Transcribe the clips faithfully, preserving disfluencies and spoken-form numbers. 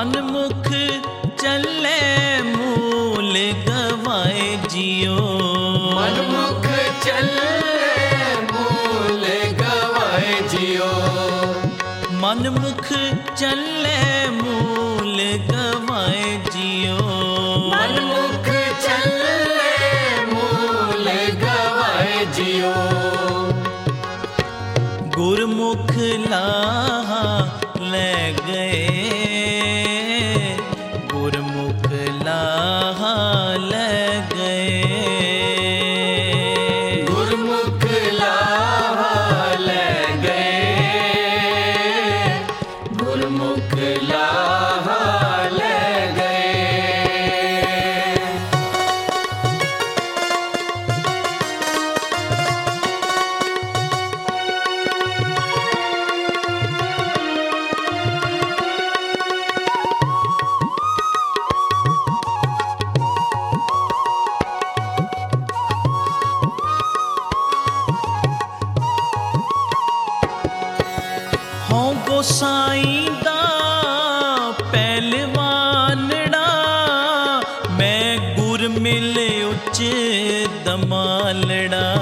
मन मुख चले मूल गवाए जियो। मन मुख चले मूल गवाए जियो। मन मुख चले मूल गवाए जियो। मन मुख चले मूल गवाए जियो। गुरमुख लाहा ले गए, गुरमुख लाहा ले गए। गुरमुख लाहा ले गए। गुरमुख लाहा ले गए। गोसाई दा पहलवानड़ा, मैं गुर मिल उच्च दमालड़ा।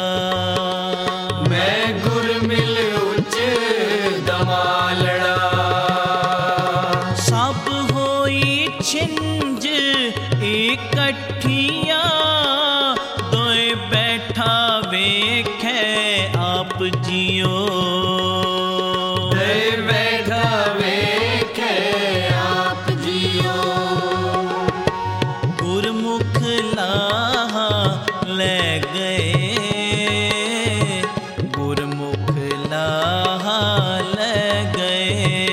मैं गुर मिल उच्च दमालड़ा। सब होई छिंज इकट्ठिया, दोए बैठा वेखे आप जियो। बैठा वेखे आप जियो। गुरमुख लाहा ले गए, गुरमुख लाहा ले गए।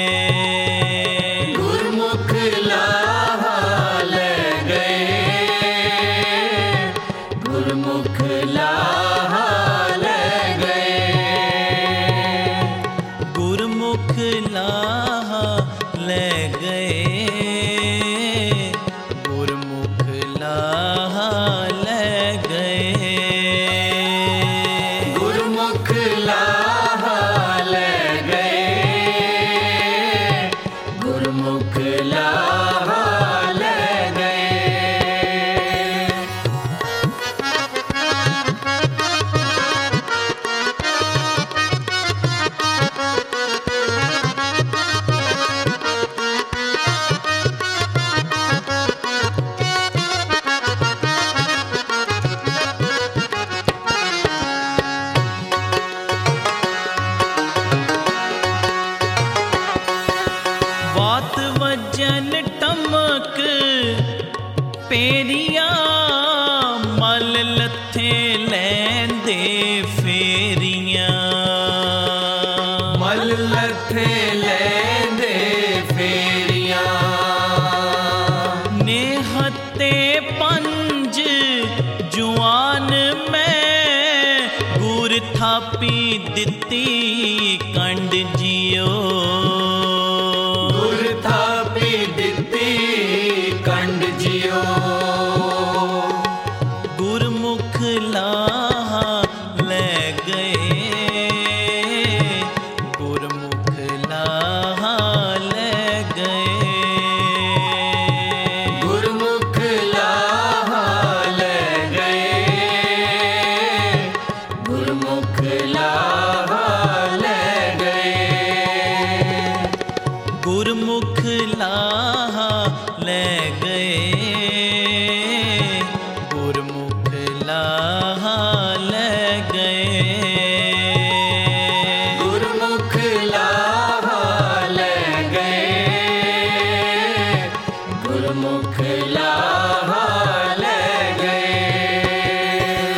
गुरमुख लाहा ले गए। गुरमुख लाहा ले गए। गुरमुख लाहा ले गए। गुरमुख लाहा ले गए। गुरमुख लाहा ले गए। गुरमुख लाहा ले गए। वात वजन टमक पेरिया, मल लथे लैंदे फेरियां। मल लथे लैंदे फेरियां। नेहते पंज जुआन मैं, गुर थापी दिती कंड जियो। गुर थापी दिती कंड जियो। गुरमुख लाहा ले गए। गुरमुख लाहा ले गए। गुरमुख लाहा ले गए। गुरमुख लाहा ले गए। गुरमुख लाहा ले गए। गुरमुख लाहा ले गए। गुरमुख लाहा ले गए। गुरमुख लाहा ले गए।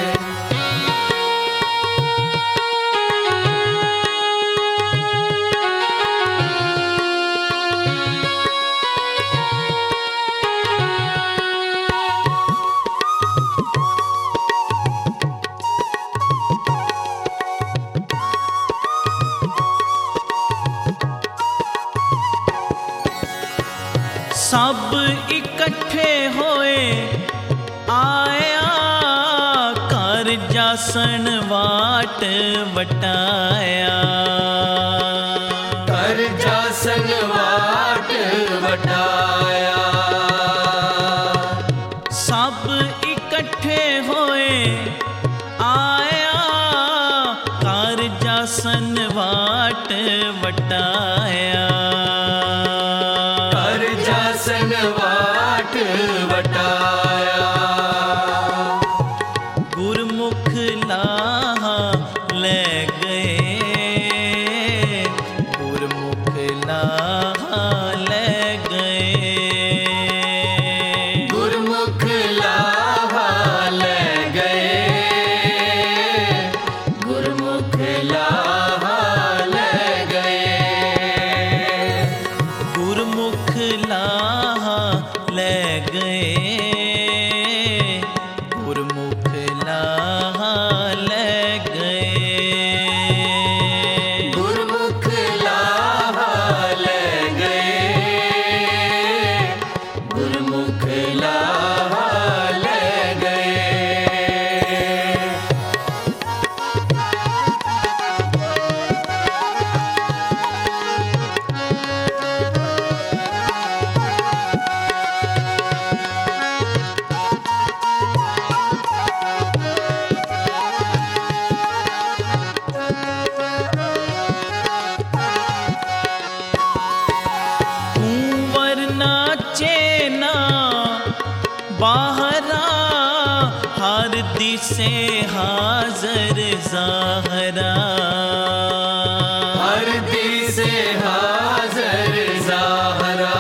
सब इकट्ठे होए आया, कर जासन वाट वटाया। कर जासन वाट ਵਟਾਇਆ। सब इकट्ठे होए आया, कारजा सनवाट वटाया। ਕਰਜਾ ਸਨਵਾਟ ਵਟਾਇਆ। गुरमुख लाहा ले गए, गुरमुख लाहा ले गए। ਗੁਰਮੁਖ ਲਾਹਾ ਲੈ ਗਏ। ਗੁਰਮੁਖ ਲਾਹਾ ਲੈ ਗਏ। गुरमुख लाहा ले गए, गुरमुख लाहा ले गए। ਗੁਰਮੁਖ ਲਾਹਾ ਲੈ ਗਏ। ਗੁਰਮੁਖ ਲਾਹਾ ਲੈ ਗਏ। कुंवर नाचे ना बाहरा, हर दिसे हाजर ज़ाहरा। हर दिसे हाजर ज़ाहरा।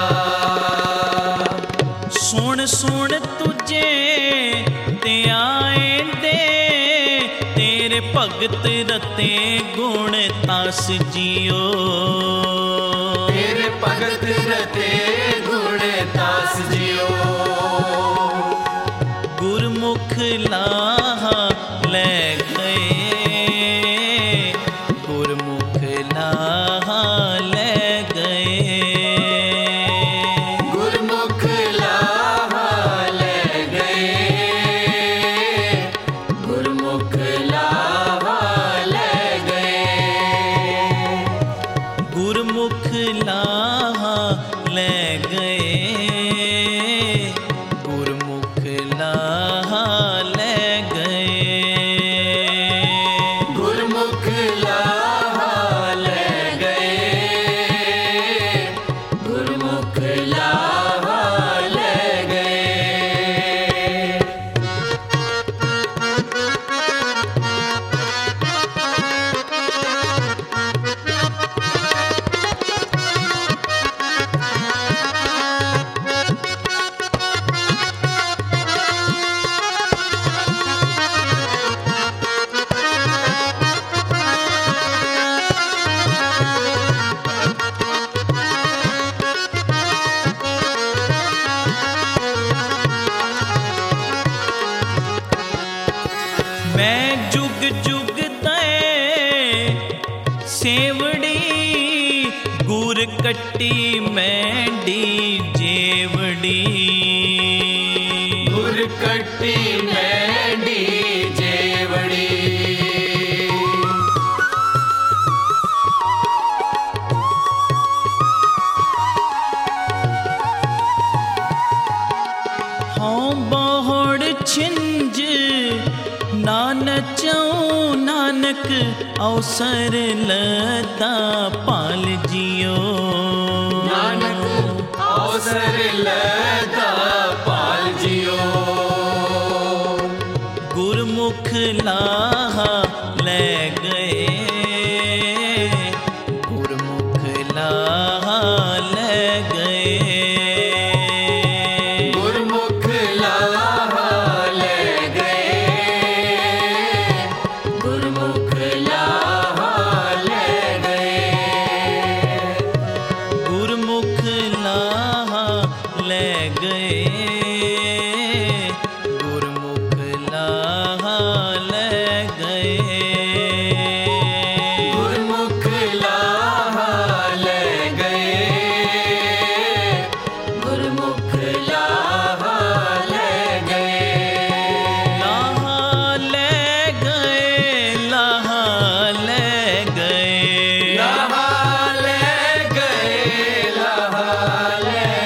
सुन सुन तुझे ते आए दे, तेरे भगत रते गुण तास जियो। तेरे भगत रते गुण तास जियो। गुरमुख लाहा ले गए, गुरमुख लाहा ले गए। गुरमुख लाहा ले गए। गुरमुख लाहा ले गए। गुरमुख लाहा ले गए, गुरमुख लाहा ले गए। गुरमुख लाहा ले गए। गुरमुख लाहा ले गए। मैं जुग जुग तय सेवड़ी, गुर कट्टी मैंडी जेवड़ी। गुर कट्टी मैंडी जेवड़ी। हाँ बोहड़ छिंज नानचऊं नानक, अवसर लदा पाल जियो। नानक अवसर लदा पाल जियो। गुरमुख लाहा ले गए, गुरमुख लाहा ले गए। गुरमुख लाहा ले गए। गुरमुख लाहा ले गए। गुरमुख लाहा ले गए, गुरमुख लाहा ले गए। गुरमुख लाहा ले गए। गुरमुख लाहा ले गए। लाहा ले गए, लाहा ले गए। लाहा ले गए। लाहा ले